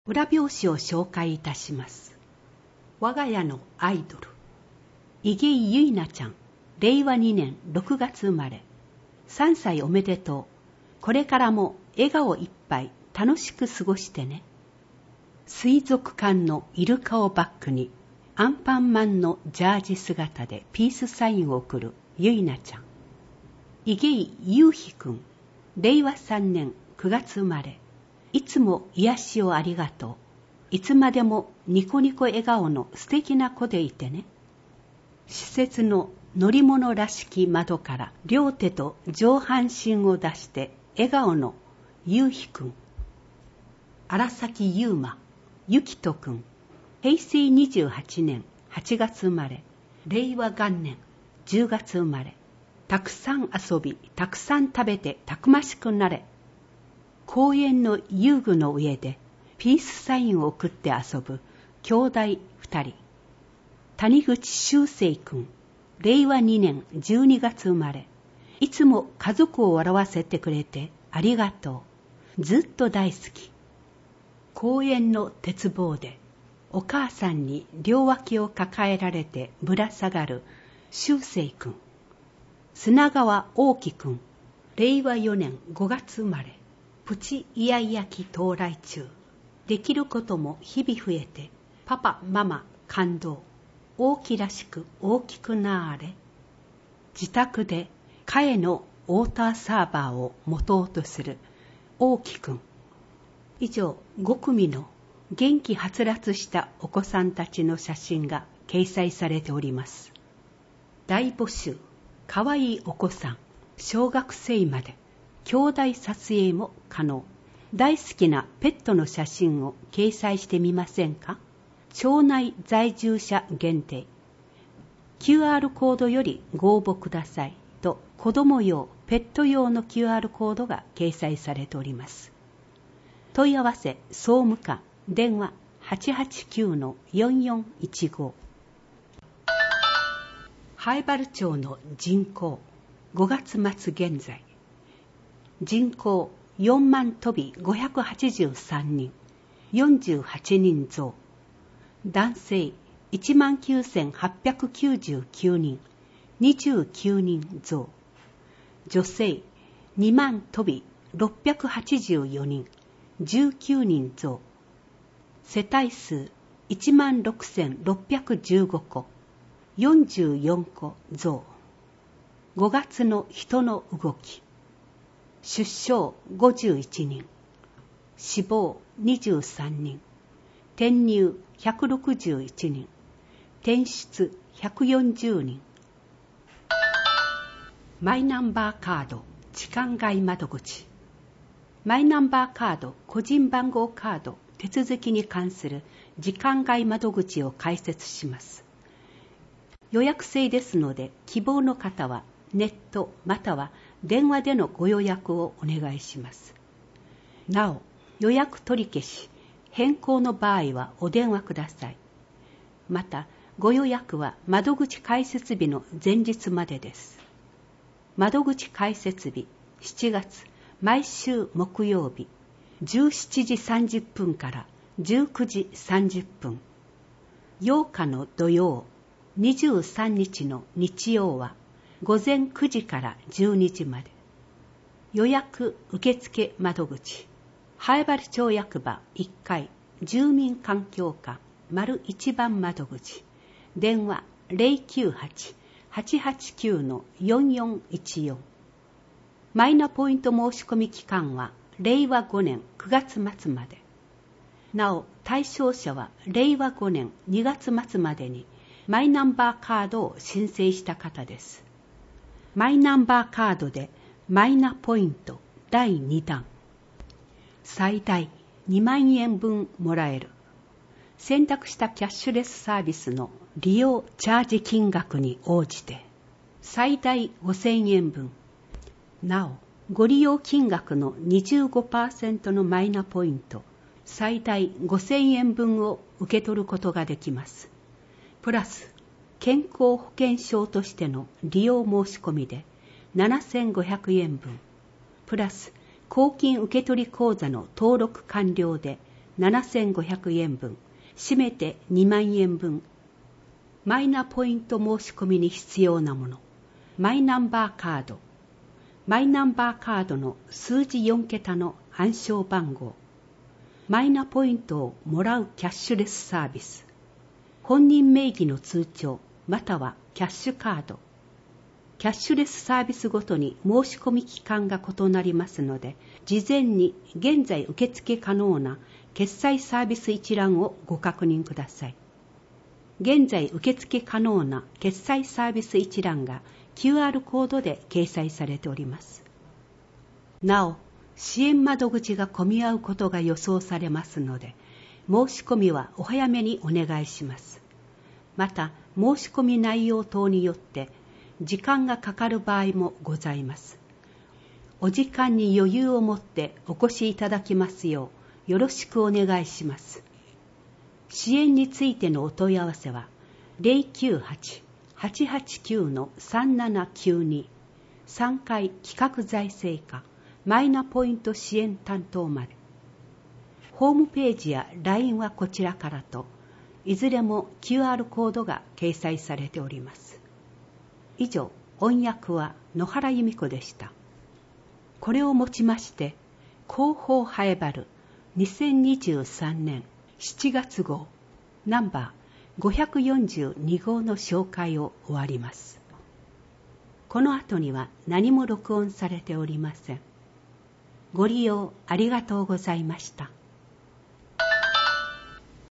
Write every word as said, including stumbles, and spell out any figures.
裏表紙を紹介いたします。我が家のアイドル、井毛ゆいなちゃん、れいわにねんろくがつ生まれ。さんさいおめでとう。これからも笑顔いっぱい楽しく過ごしてね。水族館のイルカをバックにアンパンマンのジャージ姿でピースサインを送るゆいなちゃん。井毛ゆうひくん、れいわさんねんくがつ生まれ。いつも癒しをありがとう。いつまでもニコニコ笑顔の素敵な子でいてね。施設の乗り物らしき窓から両手と上半身を出して笑顔のゆうひくん。荒崎ゆうま、ゆきとくん。へいせいにじゅうはちねんはちがつ生まれ。れいわがんねんじゅうがつ生まれ。たくさん遊び、たくさん食べてたくましくなれ。公園の遊具の上でピースサインを送って遊ぶ兄弟二人。谷口修正くん、れいわにねんじゅうにがつ生まれ。いつも家族を笑わせてくれてありがとう。ずっと大好き。公園の鉄棒でお母さんに両脇を抱えられてぶら下がる修正くん。砂川大輝くん、れいわよねんごがつ生まれ。プチイヤイヤ期到来中。できることも日々増えて、パパママ感動。大きらしく大きくなーれ。自宅で替えのウォーターサーバーを持とうとする大輝くん。以上ごくみの元気はつらつしたお子さんたちの写真が掲載されております。大募集、かわいいお子さん、小学生まで兄弟撮影も可能。大好きなペットの写真を掲載してみませんか？町内在住者限定。キューアール コードよりご応募くださいと子供用、ペット用の キューアール コードが掲載されております。問い合わせ総務課電話 はちはちきゅうのよんよんいちご。南風原町の人口、ごがつまつ現在。人口よんまんとびごひゃくはちじゅうさんにん、よんじゅうはちにん増。男性いちまんきゅうせんはっぴゃくきゅうじゅうきゅうにん、にじゅうきゅうにん増。女性にまんとびろっぴゃくはちじゅうよにん、じゅうきゅうにん増。世帯数いちまんろくせんろっぴゃくじゅうごこ、よんじゅうよんこ増。ごがつの人の動き。出生ごじゅういちにん、死亡にじゅうさんにん、転入ひゃくろくじゅういちにん、転出ひゃくよんじゅうにん。マイナンバーカード時間外窓口。マイナンバーカード個人番号カード手続きに関する時間外窓口を開設します。予約制ですので、希望の方はネットまたは電話でのご予約をお願いします。なお、予約取り消し、変更の場合はお電話ください。また、ご予約は窓口開設日の前日までです。窓口開設日、しちがつ、毎週木曜日、じゅうしちじさんじゅっぷんからじゅうくじさんじゅっぷん。ようかの土曜、にじゅうさんにちの日曜は、ごぜんくじからじゅうにじまで。予約受付窓口、南風原町役場いっかい住民環境課丸いちばん窓口。電話 ゼロきゅうはち はちはちきゅうのよんよんいちよん。マイナポイント申し込み期間はれいわごねんくがつまつまで。なお、対象者はれいわごねんにがつまつまでにマイナンバーカードを申請した方です。マイナンバーカードでマイナポイントだいにだん。最大にまんえんぶんもらえる。選択したキャッシュレスサービスの利用チャージ金額に応じて最大ごせんえんぶん。なお、ご利用金額の にじゅうごパーセント のマイナポイント最大ごせんえんぶんを受け取ることができます。プラス健康保険証としての利用申し込みでななせんごひゃくえんぶん、プラス公金受取口座の登録完了でななせんごひゃくえんぶん、締めてにまんえんぶん。マイナポイント申し込みに必要なもの。マイナンバーカード。マイナンバーカードの数字よんけたの暗証番号。マイナポイントをもらうキャッシュレスサービス。本人名義の通帳またはキャッシュカード。キャッシュレスサービスごとに申し込み期間が異なりますので、事前に現在受付可能な決済サービス一覧をご確認ください。現在受付可能な決済サービス一覧が キューアール コードで掲載されております。なお、支援窓口が混み合うことが予想されますので、申し込みはお早めにお願いします。また、申し込み内容等によって時間がかかる場合もございます。お時間に余裕を持ってお越しいただきますようよろしくお願いします。支援についてのお問い合わせは ゼロきゅうはち はちはちきゅう さんななきゅうに さんかい企画財政課マイナポイント支援担当まで。ホームページや ライン はこちらからと、いずれも キューアール コードが掲載されております。以上、音訳は野原由美子でした。これをもちまして、広報ハエバルにせんにじゅうさんねんしちがつ号ナンバーごひゃくよんじゅうに号の紹介を終わります。この後には何も録音されておりません。ご利用ありがとうございました。